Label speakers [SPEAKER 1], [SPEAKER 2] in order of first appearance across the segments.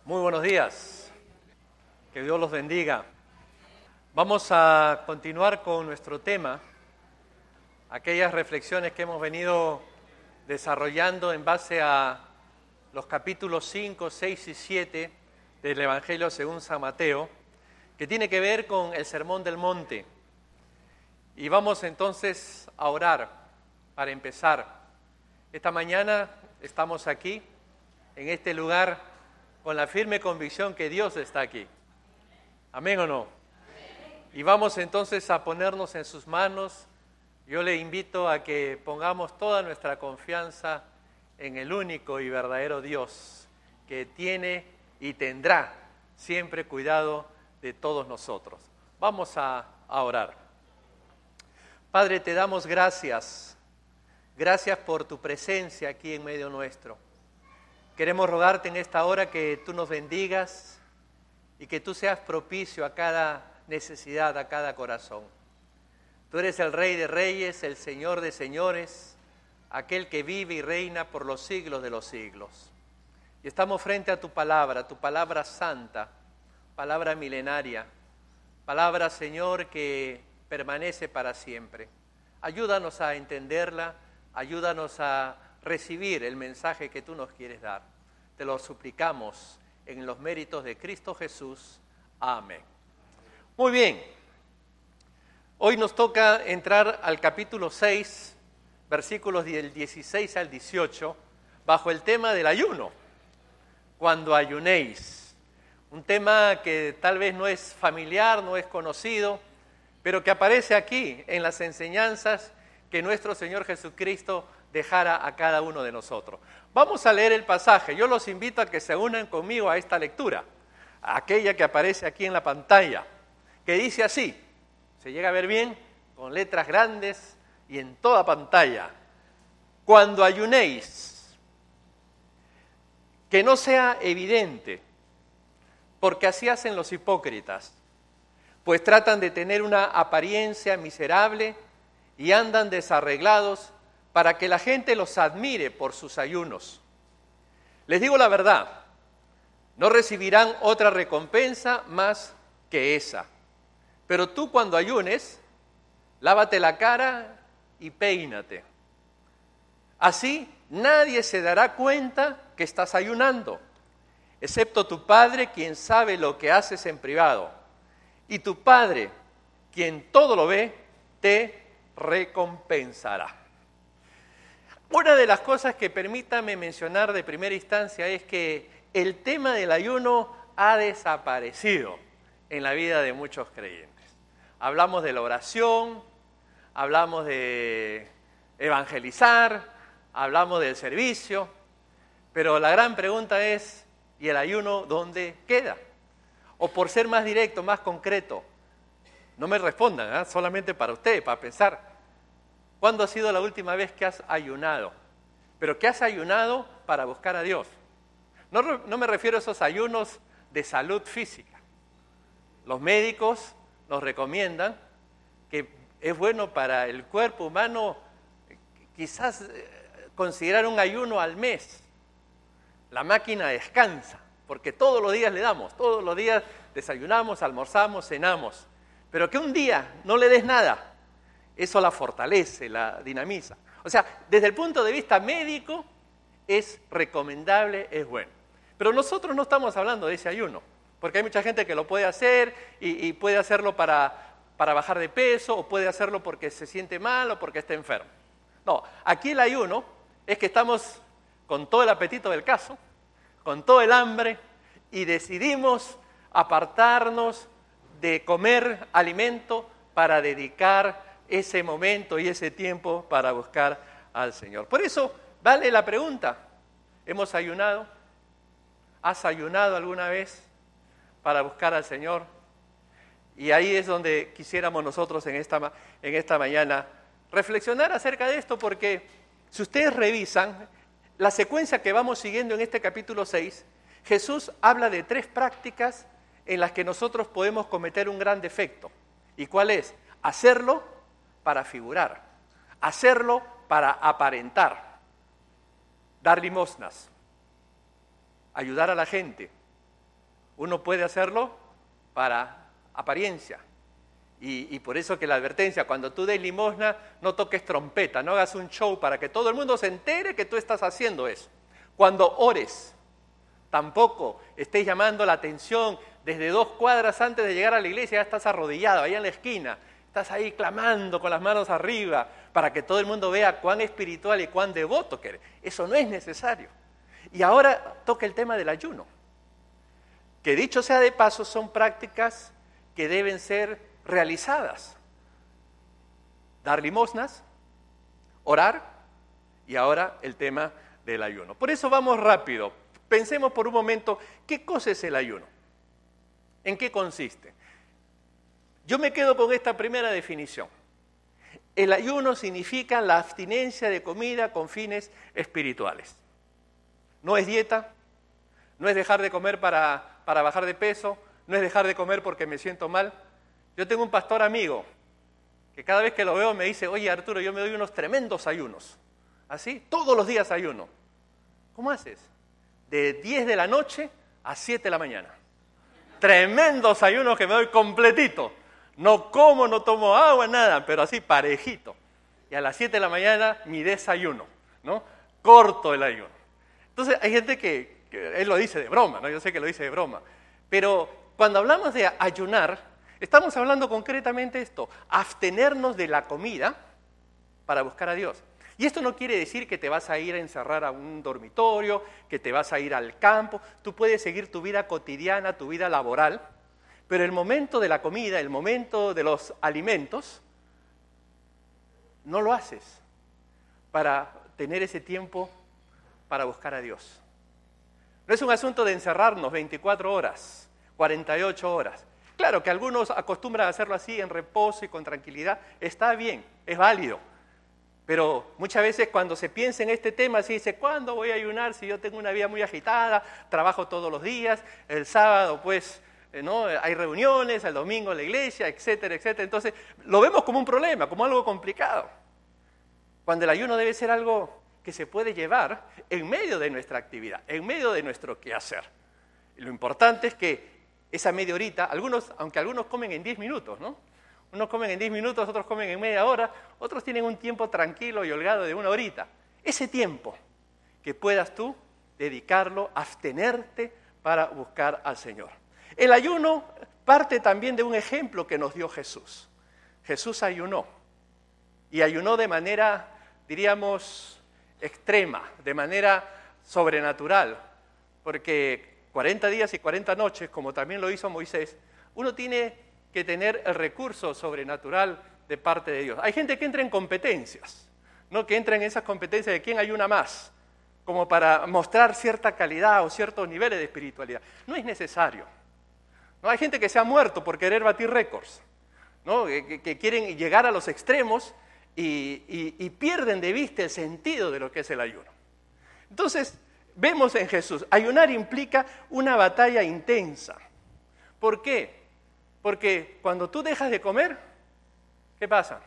[SPEAKER 1] Muy buenos días, que Dios los bendiga. Vamos a continuar con nuestro tema, aquellas reflexiones que hemos venido desarrollando en base a los capítulos 5, 6 y 7 del Evangelio según San Mateo, que tiene que ver con el Sermón del Monte. Y vamos entonces a orar para empezar. Esta mañana estamos aquí, en este lugar, con la firme convicción que Dios está aquí. ¿Amén o no? Y vamos entonces a ponernos en sus manos. Yo le invito a que pongamos toda nuestra confianza en el único y verdadero Dios, que tiene y tendrá siempre cuidado de todos nosotros. Vamos a orar. Padre, te damos gracias. Gracias por tu presencia aquí en medio nuestro. Queremos rogarte en esta hora que tú nos bendigas y que tú seas propicio a cada necesidad, a cada corazón. Tú eres el Rey de Reyes, el Señor de Señores, aquel que vive y reina por los siglos de los siglos. Y estamos frente a tu palabra santa, palabra milenaria, palabra, Señor, que permanece para siempre. Ayúdanos a entenderla, ayúdanos a recibir el mensaje que tú nos quieres dar. Te lo suplicamos en los méritos de Cristo Jesús. Amén. Muy bien. Hoy nos toca entrar al capítulo 6, versículos del 16 al 18, bajo el tema del ayuno. Cuando ayunéis. Un tema que tal vez no es familiar, no es conocido, pero que aparece aquí en las enseñanzas que nuestro Señor Jesucristo dejara a cada uno de nosotros. Vamos a leer el pasaje. Yo los invito a que se unan conmigo a esta lectura, a aquella que aparece aquí en la pantalla, que dice así, se llega a ver bien, con letras grandes y en toda pantalla. Cuando ayunéis, que no sea evidente, porque así hacen los hipócritas, pues tratan de tener una apariencia miserable y andan desarreglados para que la gente los admire por sus ayunos. Les digo la verdad, no recibirán otra recompensa más que esa. Pero tú cuando ayunes, lávate la cara y peínate. Así nadie se dará cuenta que estás ayunando, excepto tu Padre, quien sabe lo que haces en privado. Y tu Padre, quien todo lo ve, te recompensará. Una de las cosas que permítame mencionar de primera instancia es que el tema del ayuno ha desaparecido en la vida de muchos creyentes. Hablamos de la oración, hablamos de evangelizar, hablamos del servicio, pero la gran pregunta es, ¿y el ayuno dónde queda? O por ser más directo, más concreto, no me respondan, solamente para ustedes, para pensar. ¿Cuándo ha sido la última vez que has ayunado? Pero que has ayunado para buscar a Dios. No me refiero a esos ayunos de salud física. Los médicos nos recomiendan que es bueno para el cuerpo humano quizás considerar un ayuno al mes. La máquina descansa, porque todos los días le damos, todos los días desayunamos, almorzamos, cenamos. Pero que un día no le des nada, eso la fortalece, la dinamiza. O sea, desde el punto de vista médico es recomendable, es bueno. Pero nosotros no estamos hablando de ese ayuno, porque hay mucha gente que lo puede hacer y puede hacerlo para bajar de peso, o puede hacerlo porque se siente mal o porque está enfermo. No, aquí el ayuno es que estamos con todo el apetito del caso, con todo el hambre, y decidimos apartarnos de comer alimento para dedicar ese momento y ese tiempo para buscar al Señor. Por eso vale la pregunta, ¿hemos ayunado? ¿Has ayunado alguna vez para buscar al Señor? Y ahí es donde quisiéramos nosotros en esta mañana reflexionar acerca de esto, porque si ustedes revisan la secuencia que vamos siguiendo en este capítulo 6, Jesús habla de 3 prácticas en las que nosotros podemos cometer un gran defecto. ¿Y cuál es? Hacerlo para figurar, hacerlo para aparentar, dar limosnas, ayudar a la gente, Uno puede hacerlo para apariencia. Y por eso que la advertencia, cuando tú des limosna, no toques trompeta, no hagas un show para que todo el mundo se entere que tú estás haciendo eso. Cuando ores, tampoco estés llamando la atención desde 2 cuadras antes de llegar a la iglesia, ya estás arrodillado ahí en la esquina, estás ahí clamando con las manos arriba para que todo el mundo vea cuán espiritual y cuán devoto que eres. Eso no es necesario. Y ahora toca el tema del ayuno, que dicho sea de paso, son prácticas que deben ser realizadas. Dar limosnas, orar y ahora el tema del ayuno. Por eso vamos rápido. Pensemos por un momento, ¿qué cosa es el ayuno? ¿En qué consiste? Yo me quedo con esta primera definición. El ayuno significa la abstinencia de comida con fines espirituales. No es dieta, no es dejar de comer para bajar de peso, no es dejar de comer porque me siento mal. Yo tengo un pastor amigo que cada vez que lo veo me dice, oye Arturo, yo me doy unos tremendos ayunos. ¿Así? Todos los días ayuno. ¿Cómo haces? De 10 de la noche a 7 de la mañana. Tremendos ayunos que me doy completito. No como, no tomo agua, nada, pero así parejito. Y a las 7 de la mañana mi desayuno, ¿no? Corto el ayuno. Entonces hay gente que él lo dice de broma, ¿no? Yo sé que lo dice de broma. Pero cuando hablamos de ayunar, estamos hablando concretamente esto, abstenernos de la comida para buscar a Dios. Y esto no quiere decir que te vas a ir a encerrar a un dormitorio, que te vas a ir al campo. Tú puedes seguir tu vida cotidiana, tu vida laboral, pero el momento de la comida, el momento de los alimentos, no lo haces para tener ese tiempo para buscar a Dios. No es un asunto de encerrarnos 24 horas, 48 horas. Claro que algunos acostumbran a hacerlo así, en reposo y con tranquilidad. Está bien, es válido. Pero muchas veces cuando se piensa en este tema, se dice, ¿cuándo voy a ayunar si yo tengo una vida muy agitada, trabajo todos los días, el sábado pues ¿no? Hay reuniones, el domingo en la iglesia, etcétera, etcétera? Entonces lo vemos como un problema, como algo complicado. Cuando el ayuno debe ser algo que se puede llevar en medio de nuestra actividad, en medio de nuestro quehacer. Y lo importante es que esa media horita, aunque algunos comen en 10 minutos, ¿no? Unos comen en 10 minutos, otros comen en media hora, otros tienen un tiempo tranquilo y holgado de 1 horita. Ese tiempo que puedas tú dedicarlo, abstenerte para buscar al Señor. El ayuno parte también de un ejemplo que nos dio Jesús. Jesús ayunó, y ayunó de manera, diríamos, extrema, de manera sobrenatural, porque 40 días y 40 noches, como también lo hizo Moisés, uno tiene que tener el recurso sobrenatural de parte de Dios. Hay gente que entra en competencias, ¿no? Que entra en esas competencias de quién ayuna más, como para mostrar cierta calidad o ciertos niveles de espiritualidad. No es necesario. ¿No? Hay gente que se ha muerto por querer batir récords, ¿no? Que quieren llegar a los extremos y pierden de vista el sentido de lo que es el ayuno. Entonces, vemos en Jesús, ayunar implica una batalla intensa. ¿Por qué? Porque cuando tú dejas de comer, ¿qué pasa?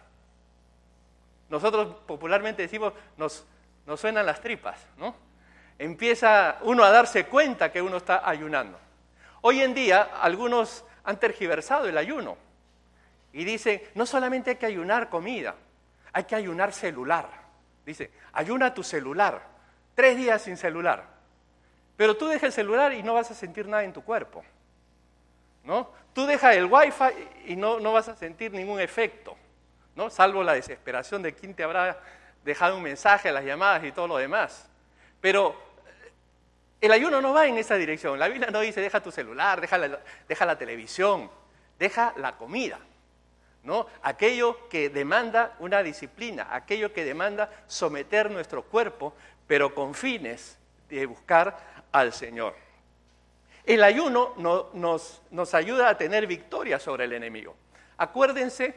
[SPEAKER 1] Nosotros popularmente decimos, nos suenan las tripas, ¿no? Empieza uno a darse cuenta que uno está ayunando. Hoy en día, algunos han tergiversado el ayuno y dicen, no solamente hay que ayunar comida, hay que ayunar celular. Dice, ayuna tu celular, 3 días sin celular. Pero tú dejas el celular y no vas a sentir nada en tu cuerpo, ¿no? Tú dejas el wifi y no vas a sentir ningún efecto, ¿no? Salvo la desesperación de quien te habrá dejado un mensaje, las llamadas y todo lo demás. Pero el ayuno no va en esa dirección. La Biblia no dice deja tu celular, deja la televisión, deja la comida, ¿no? Aquello que demanda una disciplina, aquello que demanda someter nuestro cuerpo, pero con fines de buscar al Señor. El ayuno nos ayuda a tener victoria sobre el enemigo. Acuérdense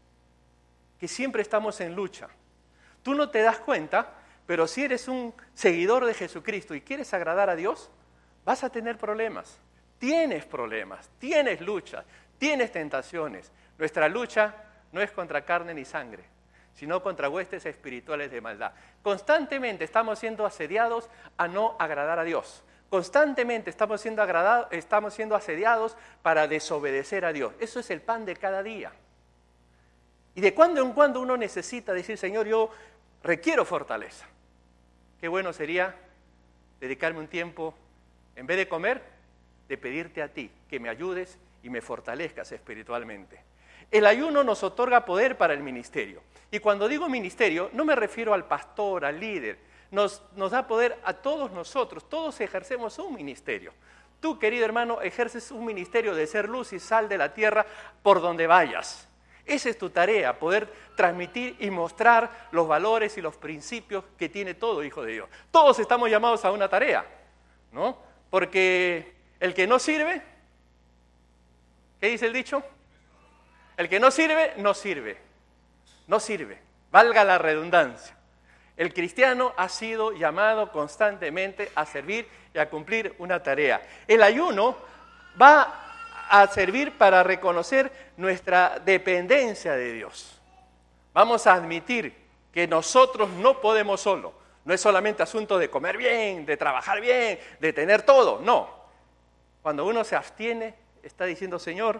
[SPEAKER 1] que siempre estamos en lucha. Tú no te das cuenta, pero si eres un seguidor de Jesucristo y quieres agradar a Dios, vas a tener problemas. Tienes problemas, tienes luchas, tienes tentaciones. Nuestra lucha no es contra carne ni sangre, sino contra huestes espirituales de maldad. Constantemente estamos siendo asediados a no agradar a Dios. Constantemente estamos siendo asediados para desobedecer a Dios. Eso es el pan de cada día. Y de cuando en cuando uno necesita decir, Señor, yo requiero fortaleza. Qué bueno sería dedicarme un tiempo, en vez de comer, de pedirte a ti que me ayudes y me fortalezcas espiritualmente. El ayuno nos otorga poder para el ministerio. Y cuando digo ministerio, no me refiero al pastor, al líder. Nos da poder a todos nosotros. Todos ejercemos un ministerio. Tú, querido hermano, ejerces un ministerio de ser luz y sal de la tierra por donde vayas. Esa es tu tarea, poder transmitir y mostrar los valores y los principios que tiene todo hijo de Dios. Todos estamos llamados a una tarea, ¿no? Porque el que no sirve, ¿qué dice el dicho? El que no sirve, no sirve. No sirve, valga la redundancia. El cristiano ha sido llamado constantemente a servir y a cumplir una tarea. El ayuno va a servir para reconocer nuestra dependencia de Dios. Vamos a admitir que nosotros no podemos solo. No es solamente asunto de comer bien, de trabajar bien, de tener todo, no. Cuando uno se abstiene, está diciendo, Señor,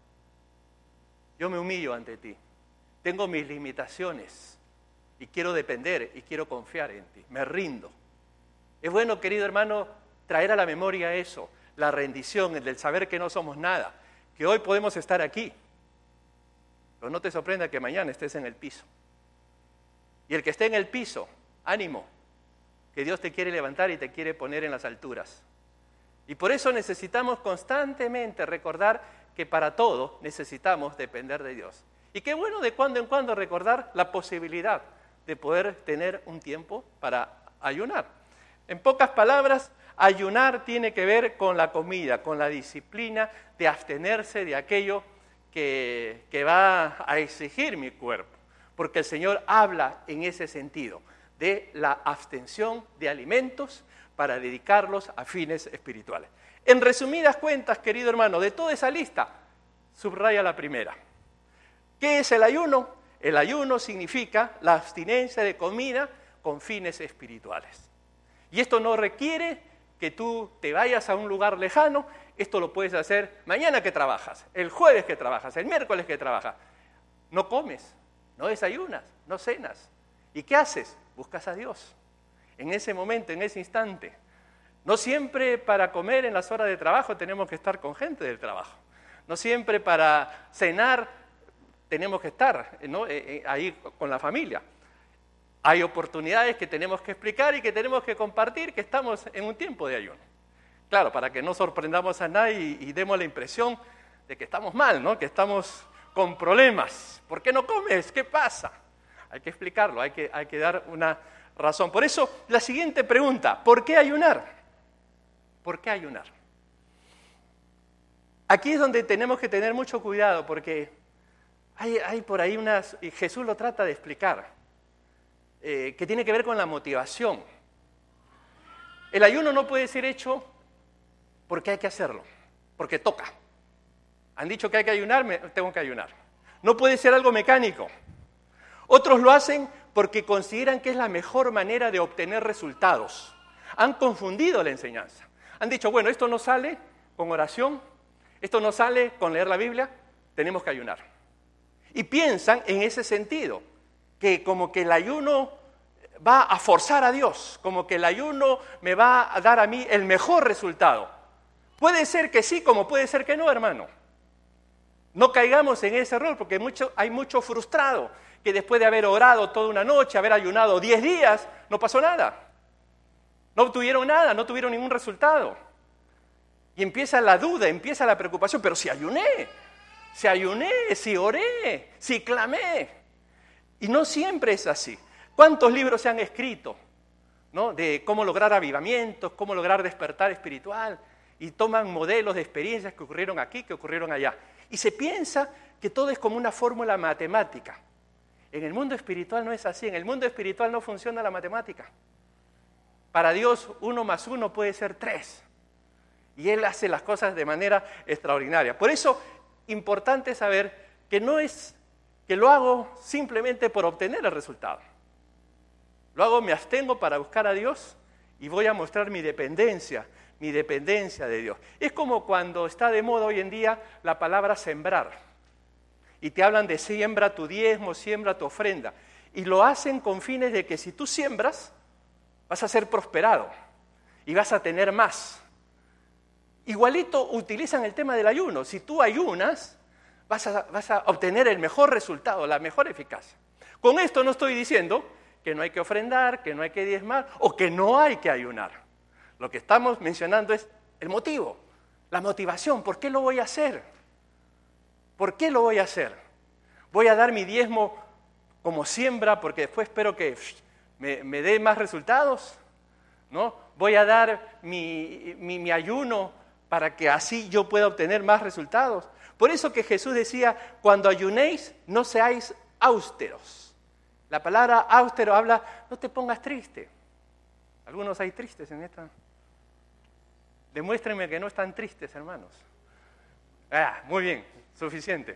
[SPEAKER 1] yo me humillo ante ti. Tengo mis limitaciones y quiero depender y quiero confiar en ti. Me rindo. Es bueno, querido hermano, traer a la memoria eso, la rendición, el del saber que no somos nada, que hoy podemos estar aquí. Pero no te sorprenda que mañana estés en el piso. Y el que esté en el piso, ánimo, que Dios te quiere levantar y te quiere poner en las alturas. Y por eso necesitamos constantemente recordar que para todo necesitamos depender de Dios. Y qué bueno de cuando en cuando recordar la posibilidad de poder tener un tiempo para ayunar. En pocas palabras, ayunar tiene que ver con la comida, con la disciplina de abstenerse de aquello que va a exigir mi cuerpo. Porque el Señor habla en ese sentido, de la abstención de alimentos para dedicarlos a fines espirituales. En resumidas cuentas, querido hermano, de toda esa lista, subraya la primera. ¿Qué es el ayuno? El ayuno significa la abstinencia de comida con fines espirituales. Y esto no requiere que tú te vayas a un lugar lejano, esto lo puedes hacer mañana que trabajas, el jueves que trabajas, el miércoles que trabajas. No comes, no desayunas, no cenas. ¿Y qué haces? Buscas a Dios. En ese momento, en ese instante. No siempre para comer en las horas de trabajo tenemos que estar con gente del trabajo. No siempre para cenar tenemos que estar, ¿no? Ahí con la familia. Hay oportunidades que tenemos que explicar y que tenemos que compartir que estamos en un tiempo de ayuno. Claro, para que no sorprendamos a nadie y demos la impresión de que estamos mal, ¿no? Que estamos con problemas. ¿Por qué no comes? ¿Qué pasa? Hay que explicarlo, hay que dar una razón. Por eso, la siguiente pregunta, ¿por qué ayunar? ¿Por qué ayunar? Aquí es donde tenemos que tener mucho cuidado porque hay por ahí y Jesús lo trata de explicar, que tiene que ver con la motivación. El ayuno no puede ser hecho porque hay que hacerlo, porque toca. Han dicho que hay que ayunar, tengo que ayunar. No puede ser algo mecánico. Otros lo hacen porque consideran que es la mejor manera de obtener resultados. Han confundido la enseñanza. Han dicho, bueno, esto no sale con oración, esto no sale con leer la Biblia, tenemos que ayunar. Y piensan en ese sentido, que como que el ayuno va a forzar a Dios, como que el ayuno me va a dar a mí el mejor resultado. Puede ser que sí, como puede ser que no, hermano. No caigamos en ese error, porque hay mucho frustrado, que después de haber orado toda una noche, haber ayunado 10 días, no pasó nada. No obtuvieron nada, no tuvieron ningún resultado. Y empieza la duda, empieza la preocupación, pero si ayuné, si oré, si clamé. Y no siempre es así. ¿Cuántos libros se han escrito, ¿no? De cómo lograr avivamientos, cómo lograr despertar espiritual? Y toman modelos de experiencias que ocurrieron aquí, que ocurrieron allá. Y se piensa que todo es como una fórmula matemática. En el mundo espiritual no es así. En el mundo espiritual no funciona la matemática. Para Dios 1 más 1 puede ser 3. Y Él hace las cosas de manera extraordinaria. Por eso, importante saber que no es que lo hago simplemente por obtener el resultado. Lo hago, me abstengo para buscar a Dios y voy a mostrar mi dependencia, mi dependencia de Dios. Es como cuando está de moda hoy en día la palabra sembrar. Y te hablan de siembra tu diezmo, siembra tu ofrenda. Y lo hacen con fines de que si tú siembras, vas a ser prosperado y vas a tener más. Igualito utilizan el tema del ayuno. Si tú ayunas, vas a obtener el mejor resultado, la mejor eficacia. Con esto no estoy diciendo que no hay que ofrendar, que no hay que diezmar o que no hay que ayunar. Lo que estamos mencionando es el motivo, la motivación. ¿Por qué lo voy a hacer? ¿Por qué lo voy a hacer? ¿Voy a dar mi diezmo como siembra porque después espero que me dé más resultados? ¿No? ¿Voy a dar mi ayuno para que así yo pueda obtener más resultados? Por eso que Jesús decía, cuando ayunéis, no seáis austeros. La palabra austero habla, no te pongas triste. Algunos hay tristes en esta. Demuéstrenme que no están tristes, hermanos. Muy bien, suficiente.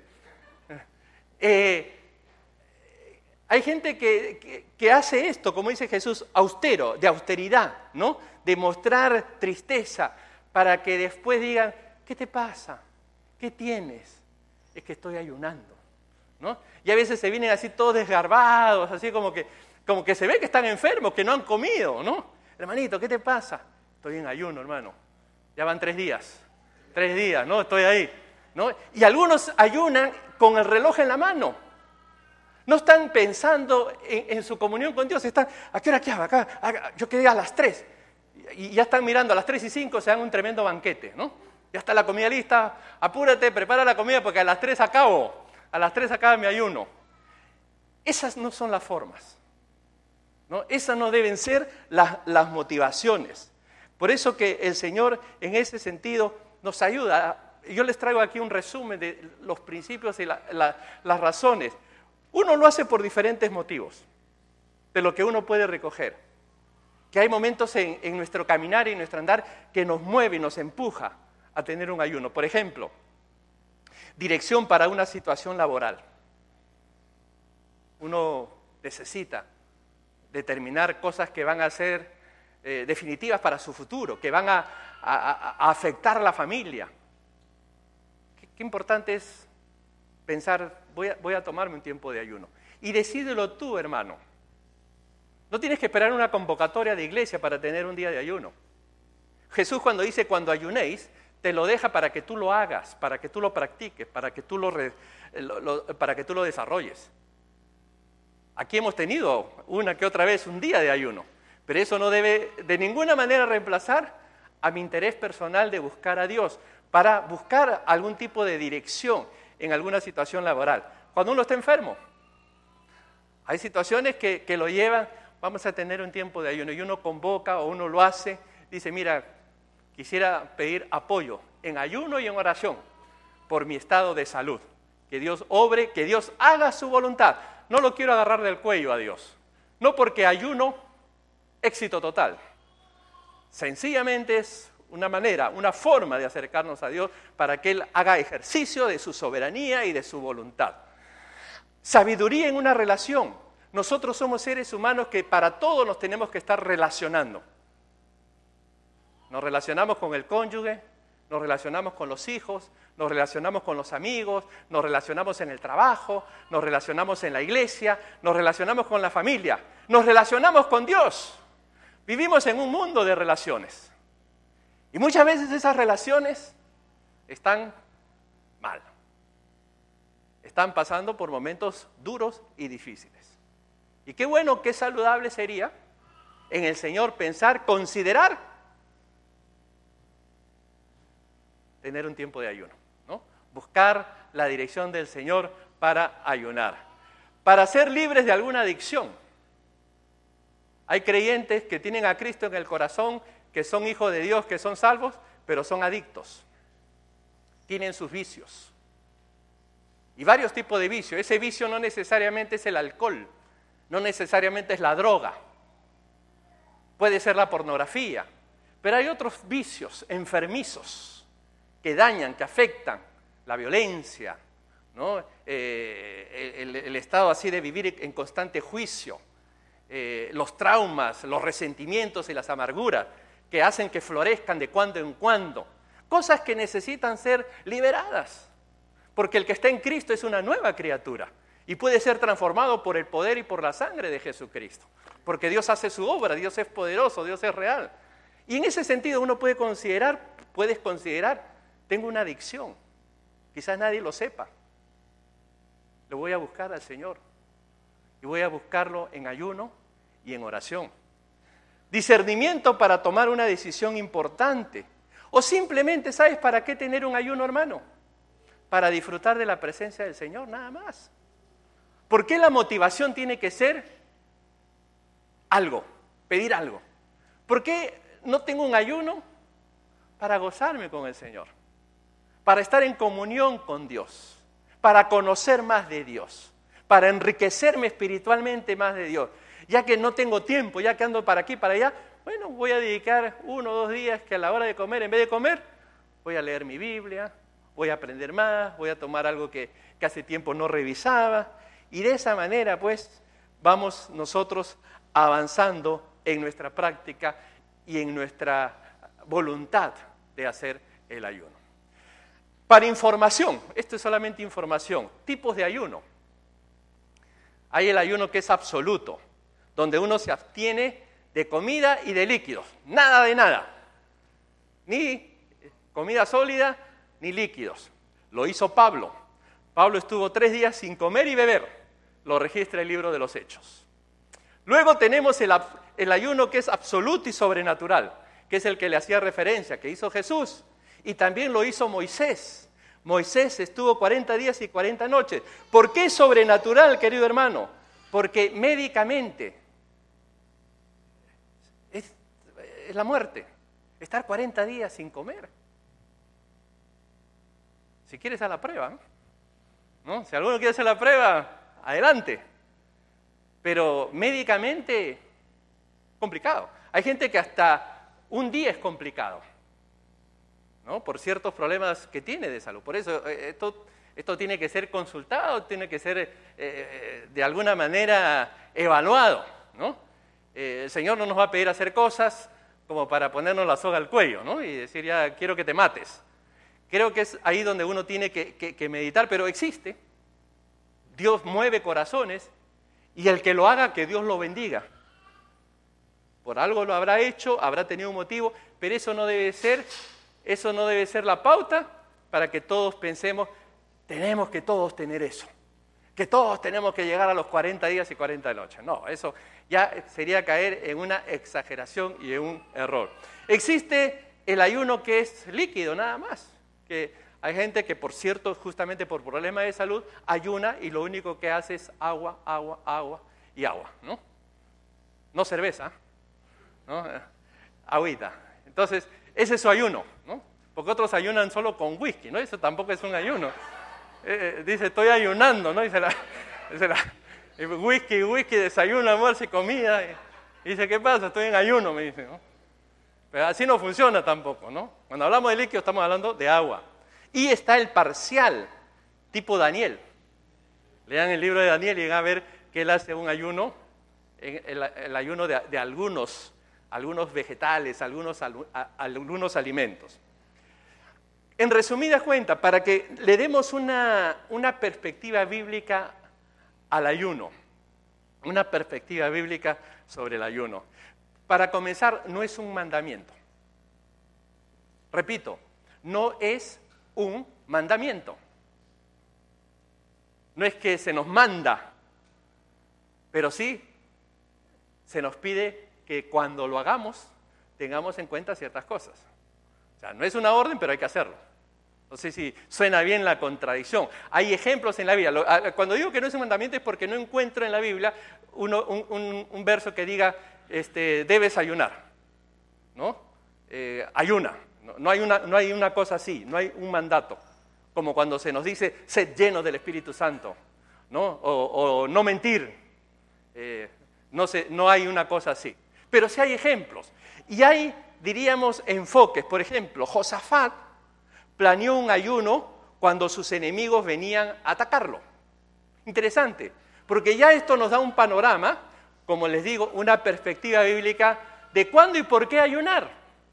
[SPEAKER 1] Hay gente que hace esto, como dice Jesús, austero, de austeridad, ¿no? De mostrar tristeza, para que después digan, ¿qué te pasa? ¿Qué tienes? Es que estoy ayunando, ¿no? Y a veces se vienen así todos desgarbados, así como que se ve que están enfermos, que no han comido, ¿no? Hermanito, ¿qué te pasa? Estoy en ayuno, hermano. Ya van 3 días. 3 días, ¿no? Estoy ahí, ¿no? Y algunos ayunan con el reloj en la mano. No están pensando en su comunión con Dios. Están, ¿a qué hora queda? Acá, yo quería a las 3. Y ya están mirando, a las 3:05 se dan un tremendo banquete, ¿no? Ya está la comida lista. Apúrate, prepara la comida porque a las 3 acabo. A las 3 acaba mi ayuno. Esas no son las formas, ¿no? Esas no deben ser las motivaciones. Por eso que el Señor en ese sentido nos ayuda. Yo les traigo aquí un resumen de los principios y las razones. Uno lo hace por diferentes motivos, de lo que uno puede recoger. Que hay momentos en nuestro caminar y en nuestro andar que nos mueve y nos empuja a tener un ayuno. Por ejemplo, dirección para una situación laboral. Uno necesita determinar cosas que van a ser definitivas para su futuro, que van a afectar a la familia. Qué importante es pensar, voy a tomarme un tiempo de ayuno. Y decídelo tú, hermano. No tienes que esperar una convocatoria de iglesia para tener un día de ayuno. Jesús cuando dice, cuando ayunéis, te lo deja para que tú lo hagas, para que tú lo practiques, para que tú lo desarrolles. Aquí hemos tenido una que otra vez un día de ayuno, pero eso no debe de ninguna manera reemplazar a mi interés personal de buscar a Dios, para buscar algún tipo de dirección en alguna situación laboral. Cuando uno está enfermo, hay situaciones que lo llevan, vamos a tener un tiempo de ayuno, y uno convoca o uno lo hace, dice, mira, quisiera pedir apoyo en ayuno y en oración por mi estado de salud. Que Dios obre, que Dios haga su voluntad. No lo quiero agarrar del cuello a Dios. No porque ayuno, éxito total. Sencillamente es una manera, una forma de acercarnos a Dios para que Él haga ejercicio de su soberanía y de su voluntad. Sabiduría en una relación. Nosotros somos seres humanos que para todo nos tenemos que estar relacionando. Nos relacionamos con el cónyuge, nos relacionamos con los hijos, nos relacionamos con los amigos, nos relacionamos en el trabajo, nos relacionamos en la iglesia, nos relacionamos con la familia, nos relacionamos con Dios. Vivimos en un mundo de relaciones. Y muchas veces esas relaciones están mal. Están pasando por momentos duros y difíciles. Y qué bueno, qué saludable sería en el Señor pensar, considerar tener un tiempo de ayuno, ¿no? Buscar la dirección del Señor para ayunar. Para ser libres de alguna adicción. Hay creyentes que tienen a Cristo en el corazón, que son hijos de Dios, que son salvos, pero son adictos. Tienen sus vicios. Y varios tipos de vicios. Ese vicio no necesariamente es el alcohol, no necesariamente es la droga. Puede ser la pornografía, pero hay otros vicios enfermizos que dañan, que afectan, la violencia, ¿no? El estado así de vivir en constante juicio, los traumas, los resentimientos y las amarguras, que hacen que florezcan de cuando en cuando, cosas que necesitan ser liberadas, porque el que está en Cristo es una nueva criatura y puede ser transformado por el poder y por la sangre de Jesucristo, porque Dios hace su obra, Dios es poderoso, Dios es real. Y en ese sentido uno puedes considerar, tengo una adicción, quizás nadie lo sepa, lo voy a buscar al Señor y voy a buscarlo en ayuno y en oración. Discernimiento para tomar una decisión importante. O simplemente, ¿sabes para qué tener un ayuno, hermano? Para disfrutar de la presencia del Señor, nada más. ¿Por qué la motivación tiene que ser algo, pedir algo? ¿Por qué no tengo un ayuno? Para gozarme con el Señor, para estar en comunión con Dios, para conocer más de Dios, para enriquecerme espiritualmente más de Dios. Ya que no tengo tiempo, ya que ando para aquí, para allá, bueno, voy a dedicar 1 o 2 días que a la hora de comer, en vez de comer, voy a leer mi Biblia, voy a aprender más, voy a tomar algo que hace tiempo no revisaba. Y de esa manera, pues, vamos nosotros avanzando en nuestra práctica y en nuestra voluntad de hacer el ayuno. Para información, esto es solamente información, tipos de ayuno. Hay el ayuno que es absoluto, donde uno se abstiene de comida y de líquidos, nada de nada, ni comida sólida ni líquidos. Lo hizo Pablo. Pablo estuvo 3 días sin comer y beber, lo registra el libro de los Hechos. Luego tenemos el ayuno que es absoluto y sobrenatural, que es el que le hacía referencia, que hizo Jesús, y también lo hizo Moisés. Moisés estuvo 40 días y 40 noches. ¿Por qué sobrenatural, querido hermano? Porque médicamente es la muerte, estar 40 días sin comer. Si quieres a la prueba, ¿no? Si alguno quiere hacer la prueba, adelante. Pero médicamente, complicado. Hay gente que hasta un día es complicado, ¿no? Por ciertos problemas que tiene de salud. Por eso esto tiene que ser consultado, tiene que ser de alguna manera evaluado, ¿no? El Señor no nos va a pedir hacer cosas como para ponernos la soga al cuello, ¿no? Y decir, ya quiero que te mates. Creo que es ahí donde uno tiene que meditar, pero existe. Dios mueve corazones y el que lo haga, que Dios lo bendiga. Por algo lo habrá hecho, habrá tenido un motivo, pero eso no debe ser la pauta para que todos pensemos, tenemos que todos tener eso, que todos tenemos que llegar a los 40 días y 40 noches. No, eso ya sería caer en una exageración y en un error. Existe el ayuno que es líquido, nada más, que hay gente que justamente por problemas de salud, ayuna y lo único que hace es agua, agua, agua y agua, ¿no? No cerveza, ¿no? Agüita. Entonces, ese es su ayuno, ¿no? Porque otros ayunan solo con whisky, ¿no? Eso tampoco es un ayuno. Dice, estoy ayunando, ¿no? Dice whisky, desayuno, almuerzo y comida. Y dice, ¿qué pasa? Estoy en ayuno, me dice, ¿no? Pero así no funciona tampoco, ¿no? Cuando hablamos de líquido estamos hablando de agua. Y está el parcial, tipo Daniel. Lean el libro de Daniel y van a ver que él hace un ayuno, el ayuno de algunos vegetales, algunos alimentos. En resumidas cuentas, para que le demos una perspectiva bíblica al ayuno, una perspectiva bíblica sobre el ayuno. Para comenzar, no es un mandamiento. Repito, no es un mandamiento. No es que se nos manda, pero sí se nos pide que cuando lo hagamos tengamos en cuenta ciertas cosas. O sea, no es una orden, pero hay que hacerlo. No sé si suena bien la contradicción. Hay ejemplos en la Biblia. Cuando digo que no es un mandamiento es porque no encuentro en la Biblia un verso que diga debes ayunar, ¿no? Ayuna. No hay una cosa así, no hay un mandato. Como cuando se nos dice, sed llenos del Espíritu Santo, ¿no? O no mentir. No hay una cosa así. Pero sí hay ejemplos. Y hay, diríamos, enfoques. Por ejemplo, Josafat planeó un ayuno cuando sus enemigos venían a atacarlo. Interesante, porque ya esto nos da un panorama, como les digo, una perspectiva bíblica de cuándo y por qué ayunar.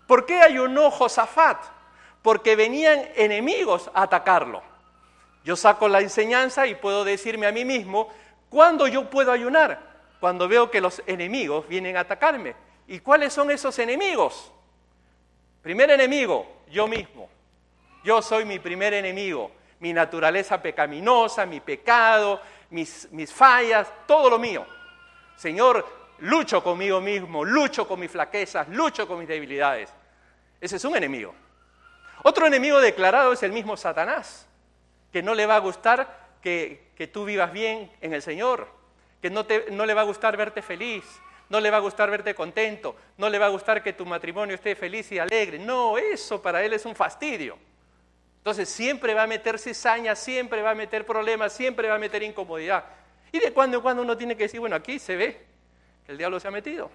[SPEAKER 1] ¿Por qué ayunó Josafat? Porque venían enemigos a atacarlo. Yo saco la enseñanza y puedo decirme a mí mismo, ¿cuándo yo puedo ayunar? Cuando veo que los enemigos vienen a atacarme. ¿Y cuáles son esos enemigos? Primer enemigo, yo mismo. Yo soy mi primer enemigo. Mi naturaleza pecaminosa, mi pecado, mis fallas, todo lo mío. Señor, lucho conmigo mismo, lucho con mis flaquezas, lucho con mis debilidades. Ese es un enemigo. Otro enemigo declarado es el mismo Satanás, que no le va a gustar que tú vivas bien en el Señor, que no le va a gustar verte feliz, no le va a gustar verte contento, no le va a gustar que tu matrimonio esté feliz y alegre. No, eso para él es un fastidio. Entonces siempre va a meter cizaña, siempre va a meter problemas, siempre va a meter incomodidad. Y de cuando en cuando uno tiene que decir, bueno, aquí se ve que el diablo se ha metido.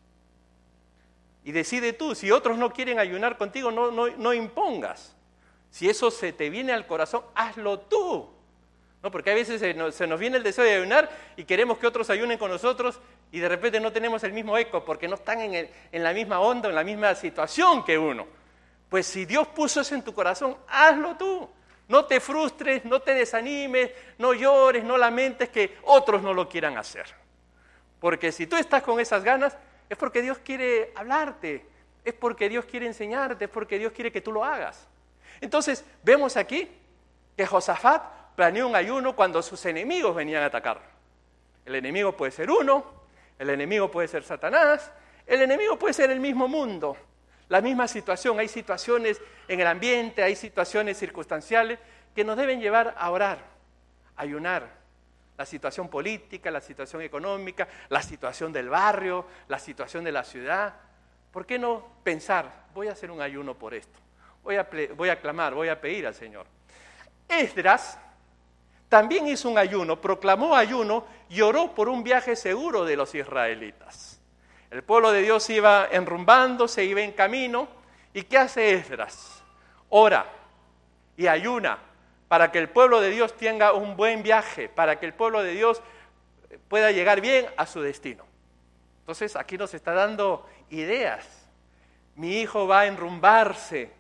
[SPEAKER 1] Y decide tú, si otros no quieren ayunar contigo, no impongas. Si eso se te viene al corazón, hazlo tú. ¿No? Porque a veces se nos viene el deseo de ayunar y queremos que otros ayunen con nosotros y de repente no tenemos el mismo eco porque no están en la misma onda, en la misma situación que uno. Pues si Dios puso eso en tu corazón, hazlo tú. No te frustres, no te desanimes, no llores, no lamentes que otros no lo quieran hacer. Porque si tú estás con esas ganas, es porque Dios quiere hablarte, es porque Dios quiere enseñarte, es porque Dios quiere que tú lo hagas. Entonces, vemos aquí que Josafat planeó un ayuno cuando sus enemigos venían a atacar. El enemigo puede ser uno, el enemigo puede ser Satanás, el enemigo puede ser el mismo mundo, la misma situación. Hay situaciones en el ambiente, hay situaciones circunstanciales que nos deben llevar a orar, a ayunar. La situación política, la situación económica, la situación del barrio, la situación de la ciudad. ¿Por qué no pensar, voy a hacer un ayuno por esto? Voy a clamar, voy a pedir al Señor. Esdras también hizo un ayuno, proclamó ayuno y oró por un viaje seguro de los israelitas. El pueblo de Dios iba enrumbando, se iba en camino. ¿Y qué hace Esdras? Ora y ayuna para que el pueblo de Dios tenga un buen viaje, para que el pueblo de Dios pueda llegar bien a su destino. Entonces aquí nos está dando ideas. Mi hijo va a enrumbarse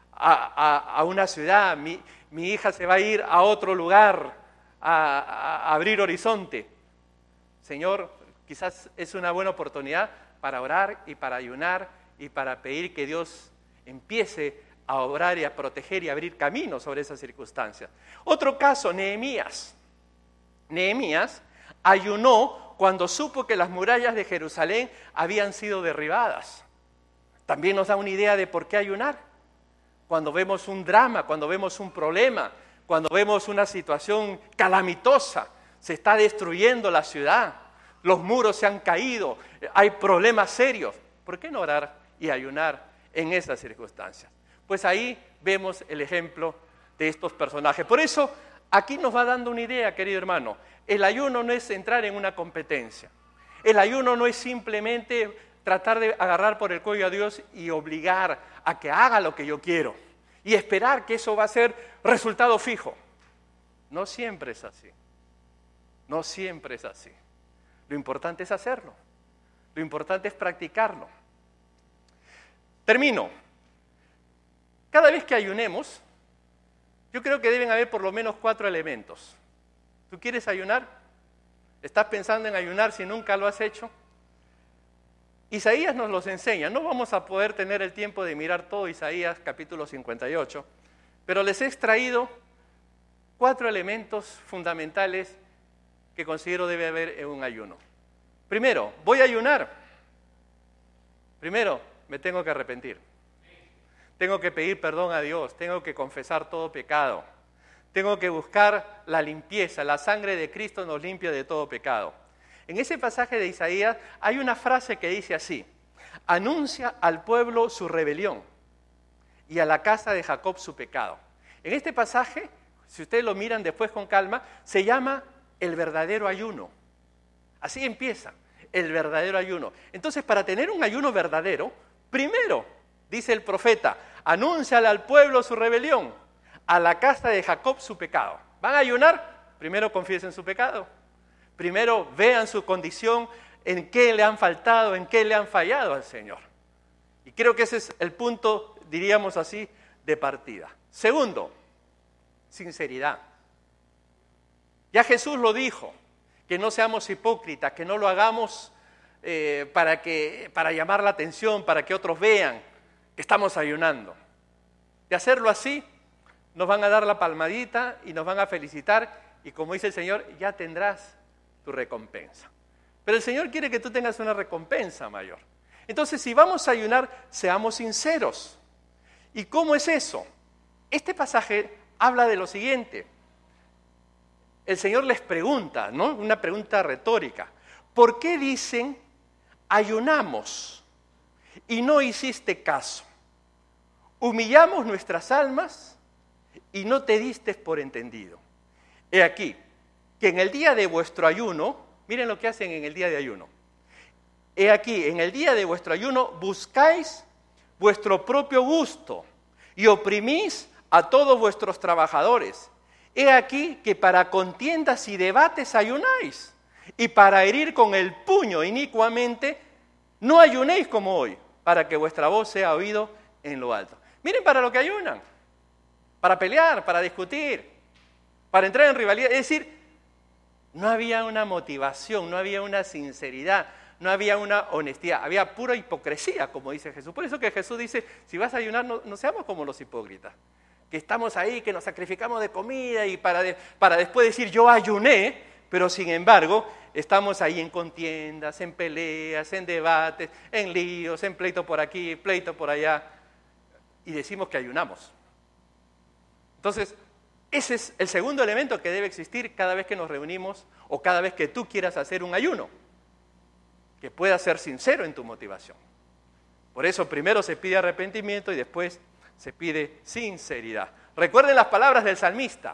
[SPEAKER 1] a una ciudad, mi hija se va a ir a otro lugar, a abrir horizonte. Señor, quizás es una buena oportunidad para orar y para ayunar y para pedir que Dios empiece a obrar y a proteger y a abrir caminos sobre esas circunstancias. Otro caso, Nehemías. Nehemías ayunó cuando supo que las murallas de Jerusalén habían sido derribadas. También nos da una idea de por qué ayunar. Cuando vemos un drama, cuando vemos un problema, cuando vemos una situación calamitosa, se está destruyendo la ciudad, los muros se han caído, hay problemas serios. ¿Por qué no orar y ayunar en esas circunstancias? Pues ahí vemos el ejemplo de estos personajes. Por eso, aquí nos va dando una idea, querido hermano. El ayuno no es entrar en una competencia. El ayuno no es simplemente tratar de agarrar por el cuello a Dios y obligar a que haga lo que yo quiero y esperar que eso va a ser resultado fijo. No siempre es así. No siempre es así. Lo importante es hacerlo. Lo importante es practicarlo. Termino. Cada vez que ayunemos, yo creo que deben haber por lo menos 4 elementos. ¿Tú quieres ayunar? ¿Estás pensando en ayunar si nunca lo has hecho? Isaías nos los enseña. No vamos a poder tener el tiempo de mirar todo Isaías capítulo 58, pero les he extraído 4 elementos fundamentales que considero debe haber en un ayuno. Primero, voy a ayunar. Primero, me tengo que arrepentir. Tengo que pedir perdón a Dios, tengo que confesar todo pecado, tengo que buscar la limpieza, la sangre de Cristo nos limpia de todo pecado. En ese pasaje de Isaías hay una frase que dice así: anuncia al pueblo su rebelión y a la casa de Jacob su pecado. En este pasaje, si ustedes lo miran después con calma, se llama el verdadero ayuno. Así empieza, el verdadero ayuno. Entonces, para tener un ayuno verdadero, primero, dice el profeta, anúnciale al pueblo su rebelión, a la casa de Jacob su pecado. ¿Van a ayunar? Primero confiesen su pecado. Primero vean su condición, en qué le han faltado, en qué le han fallado al Señor. Y creo que ese es el punto, diríamos así, de partida. Segundo, sinceridad. Ya Jesús lo dijo, que no seamos hipócritas, que no lo hagamos para llamar la atención, para que otros vean que estamos ayunando. De hacerlo así, nos van a dar la palmadita y nos van a felicitar y como dice el Señor, ya tendrás tu recompensa. Pero el Señor quiere que tú tengas una recompensa mayor. Entonces, si vamos a ayunar, seamos sinceros. ¿Y cómo es eso? Este pasaje habla de lo siguiente. El Señor les pregunta, ¿no? Una pregunta retórica. ¿Por qué dicen, ayunamos y no hiciste caso? Humillamos nuestras almas y no te diste por entendido. He aquí, que en el día de vuestro ayuno, miren lo que hacen en el día de ayuno. He aquí, en el día de vuestro ayuno buscáis vuestro propio gusto y oprimís a todos vuestros trabajadores. He aquí que para contiendas y debates ayunáis, y para herir con el puño inicuamente, no ayunéis como hoy, para que vuestra voz sea oído en lo alto. Miren para lo que ayunan, para pelear, para discutir, para entrar en rivalidad. Es decir, no había una motivación, no había una sinceridad, no había una honestidad, había pura hipocresía, como dice Jesús. Por eso que Jesús dice, si vas a ayunar, no seamos como los hipócritas, que estamos ahí, que nos sacrificamos de comida y para después decir, yo ayuné, pero sin embargo, estamos ahí en contiendas, en peleas, en debates, en líos, en pleito por aquí, pleito por allá, y decimos que ayunamos. Entonces, ese es el segundo elemento que debe existir cada vez que nos reunimos o cada vez que tú quieras hacer un ayuno, que puedas ser sincero en tu motivación. Por eso primero se pide arrepentimiento y después se pide sinceridad. Recuerden las palabras del salmista.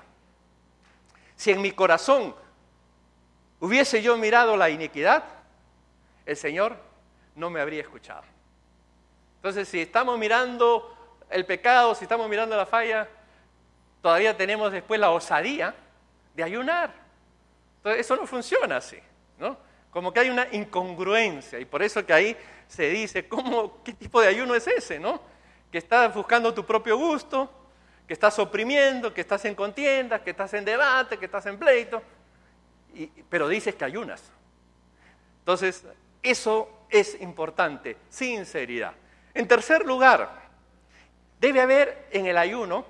[SPEAKER 1] Si en mi corazón hubiese yo mirado la iniquidad, el Señor no me habría escuchado. Entonces, si estamos mirando el pecado, si estamos mirando la falla, todavía tenemos después la osadía de ayunar. Entonces, eso no funciona así, ¿no? Como que hay una incongruencia, y por eso que ahí se dice, ¿qué tipo de ayuno es ese, no? Que estás buscando tu propio gusto, que estás oprimiendo, que estás en contiendas, que estás en debate, que estás en pleito, pero dices que ayunas. Entonces, eso es importante, sinceridad. En tercer lugar, debe haber en el ayuno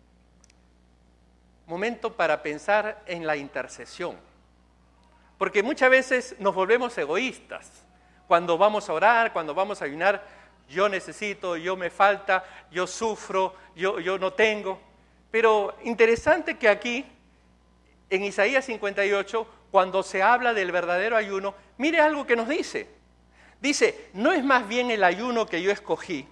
[SPEAKER 1] momento para pensar en la intercesión. Porque muchas veces nos volvemos egoístas. Cuando vamos a orar, cuando vamos a ayunar, yo necesito, yo me falta, yo sufro, yo no tengo. Pero interesante que aquí, en Isaías 58, cuando se habla del verdadero ayuno, mire algo que nos dice. Dice, ¿no es más bien el ayuno que yo escogí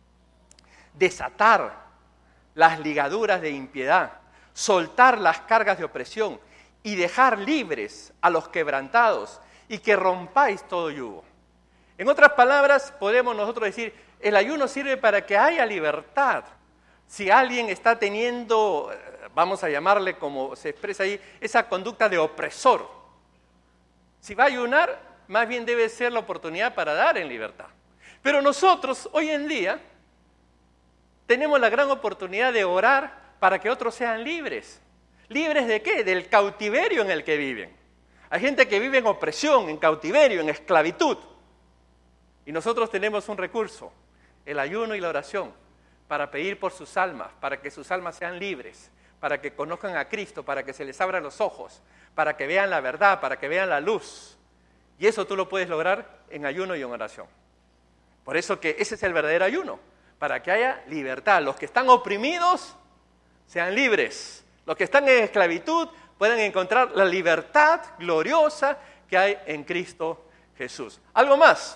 [SPEAKER 1] desatar las ligaduras de impiedad, soltar las cargas de opresión y dejar libres a los quebrantados y que rompáis todo yugo? En otras palabras, podemos nosotros decir, el ayuno sirve para que haya libertad. Si alguien está teniendo, vamos a llamarle como se expresa ahí, esa conducta de opresor, si va a ayunar, más bien debe ser la oportunidad para dar en libertad. Pero nosotros, hoy en día, tenemos la gran oportunidad de orar para que otros sean libres. ¿Libres de qué? Del cautiverio en el que viven. Hay gente que vive en opresión, en cautiverio, en esclavitud. Y nosotros tenemos un recurso, el ayuno y la oración, para pedir por sus almas, para que sus almas sean libres, para que conozcan a Cristo, para que se les abran los ojos, para que vean la verdad, para que vean la luz. Y eso tú lo puedes lograr en ayuno y en oración. Por eso que ese es el verdadero ayuno, para que haya libertad. Los que están oprimidos sean libres. Los que están en esclavitud puedan encontrar la libertad gloriosa que hay en Cristo Jesús. Algo más.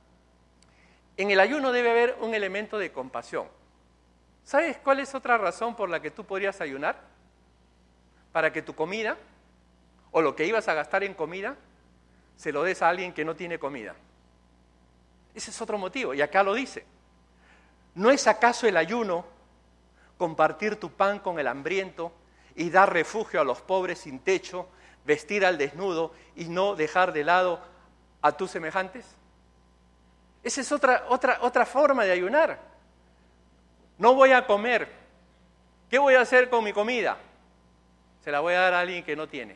[SPEAKER 1] En el ayuno debe haber un elemento de compasión. ¿Sabes cuál es otra razón por la que tú podrías ayunar? Para que tu comida o lo que ibas a gastar en comida se lo des a alguien que no tiene comida. Ese es otro motivo, y acá lo dice. ¿No es acaso el ayuno compartir tu pan con el hambriento y dar refugio a los pobres sin techo, vestir al desnudo y no dejar de lado a tus semejantes? Esa es otra forma de ayunar. No voy a comer. ¿Qué voy a hacer con mi comida? Se la voy a dar a alguien que no tiene.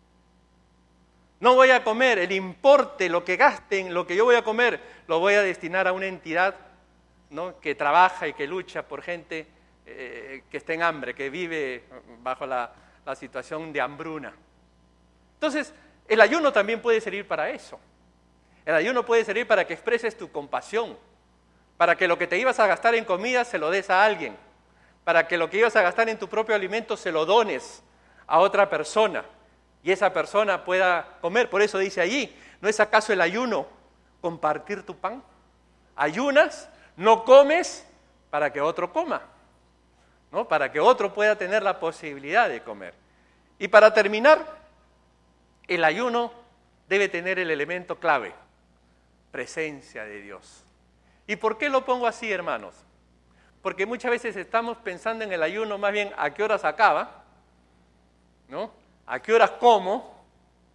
[SPEAKER 1] No voy a comer, el importe, lo que gasten, lo que yo voy a comer, lo voy a destinar a una entidad, ¿no?, que trabaja y que lucha por gente que está en hambre, que vive bajo la situación de hambruna. Entonces, el ayuno también puede servir para eso. El ayuno puede servir para que expreses tu compasión, para que lo que te ibas a gastar en comida se lo des a alguien, para que lo que ibas a gastar en tu propio alimento se lo dones a otra persona y esa persona pueda comer. Por eso dice allí, ¿no es acaso el ayuno compartir tu pan? Ayunas, no comes para que otro coma, ¿no?, para que otro pueda tener la posibilidad de comer. Y para terminar, el ayuno debe tener el elemento clave, presencia de Dios. ¿Y por qué lo pongo así, hermanos? Porque muchas veces estamos pensando en el ayuno más bien a qué horas acaba, ¿no?, a qué horas como,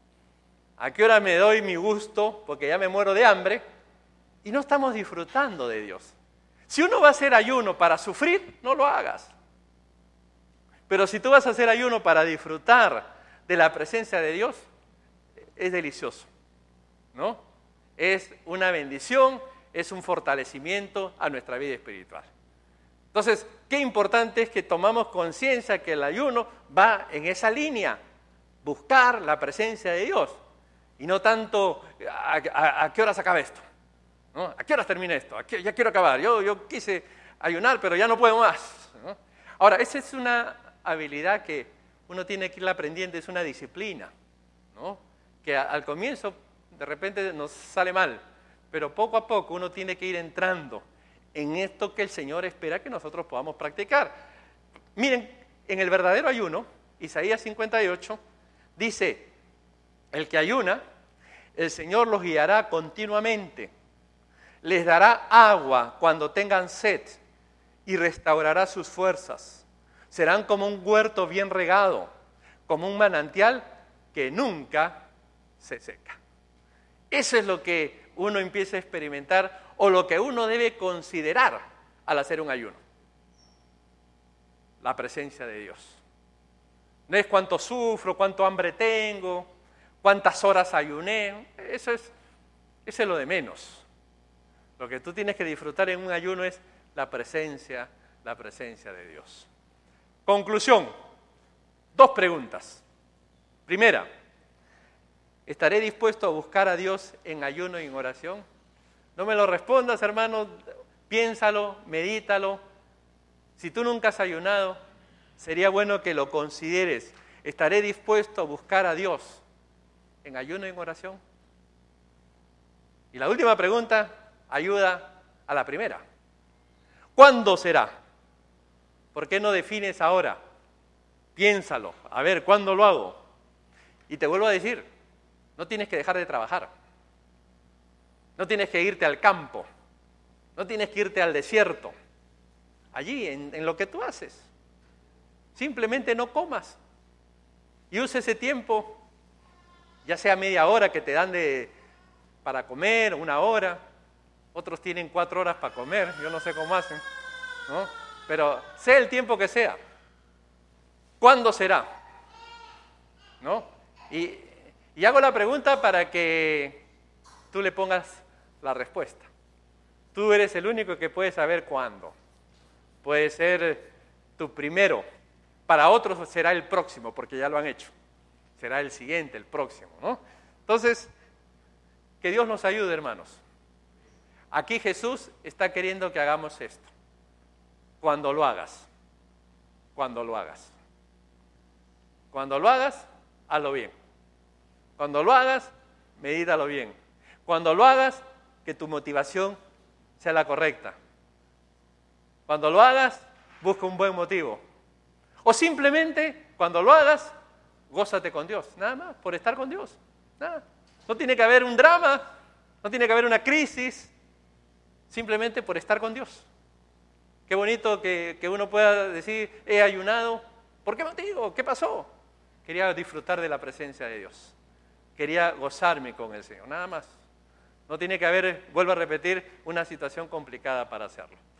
[SPEAKER 1] a qué horas me doy mi gusto porque ya me muero de hambre, y no estamos disfrutando de Dios. Si uno va a hacer ayuno para sufrir, no lo hagas. Pero si tú vas a hacer ayuno para disfrutar de la presencia de Dios, es delicioso, ¿no? Es una bendición, es un fortalecimiento a nuestra vida espiritual. Entonces, qué importante es que tomamos conciencia que el ayuno va en esa línea, buscar la presencia de Dios, y no tanto a qué horas acaba esto, ¿no? ¿A qué horas termina esto? Ya quiero acabar, yo quise ayunar, pero ya no puedo más, ¿no? Ahora, esa es una habilidad que uno tiene que ir aprendiendo, es una disciplina, ¿no?, que al comienzo de repente nos sale mal, pero poco a poco uno tiene que ir entrando en esto que el Señor espera que nosotros podamos practicar. Miren, en el verdadero ayuno, Isaías 58, dice, el que ayuna, el Señor los guiará continuamente, les dará agua cuando tengan sed y restaurará sus fuerzas. Serán como un huerto bien regado, como un manantial que nunca se seca. Eso es lo que uno empieza a experimentar o lo que uno debe considerar al hacer un ayuno. La presencia de Dios. No es cuánto sufro, cuánto hambre tengo, cuántas horas ayuné. Eso es lo de menos. Lo que tú tienes que disfrutar en un ayuno es la presencia de Dios. Conclusión, 2 preguntas. Primera, ¿estaré dispuesto a buscar a Dios en ayuno y en oración? No me lo respondas, hermano, piénsalo, medítalo. Si tú nunca has ayunado, sería bueno que lo consideres. ¿Estaré dispuesto a buscar a Dios en ayuno y en oración? Y la última pregunta ayuda a la primera. ¿Cuándo será? ¿Por qué no defines ahora? Piénsalo, a ver, ¿cuándo lo hago? Y te vuelvo a decir, no tienes que dejar de trabajar. No tienes que irte al campo. No tienes que irte al desierto. Allí, en lo que tú haces. Simplemente no comas. Y usa ese tiempo, ya sea media hora que te dan para comer, 1 hora. Otros tienen 4 horas para comer, yo no sé cómo hacen, ¿no? Pero sea el tiempo que sea, ¿cuándo será? ¿No? Y hago la pregunta para que tú le pongas la respuesta. Tú eres el único que puede saber cuándo. Puede ser tu primero, para otros será el próximo, porque ya lo han hecho. Será el siguiente, el próximo, ¿no? Entonces, que Dios nos ayude, hermanos. Aquí Jesús está queriendo que hagamos esto. Cuando lo hagas. Cuando lo hagas. Cuando lo hagas, hazlo bien. Cuando lo hagas, medítalo bien. Cuando lo hagas, que tu motivación sea la correcta. Cuando lo hagas, busca un buen motivo. O simplemente, cuando lo hagas, gózate con Dios. Nada más, por estar con Dios. Nada. No tiene que haber un drama, no tiene que haber una crisis, simplemente por estar con Dios. Qué bonito que uno pueda decir, he ayunado. ¿Por qué motivo? ¿Qué pasó? Quería disfrutar de la presencia de Dios. Quería gozarme con el Señor, nada más. No tiene que haber, vuelvo a repetir, una situación complicada para hacerlo.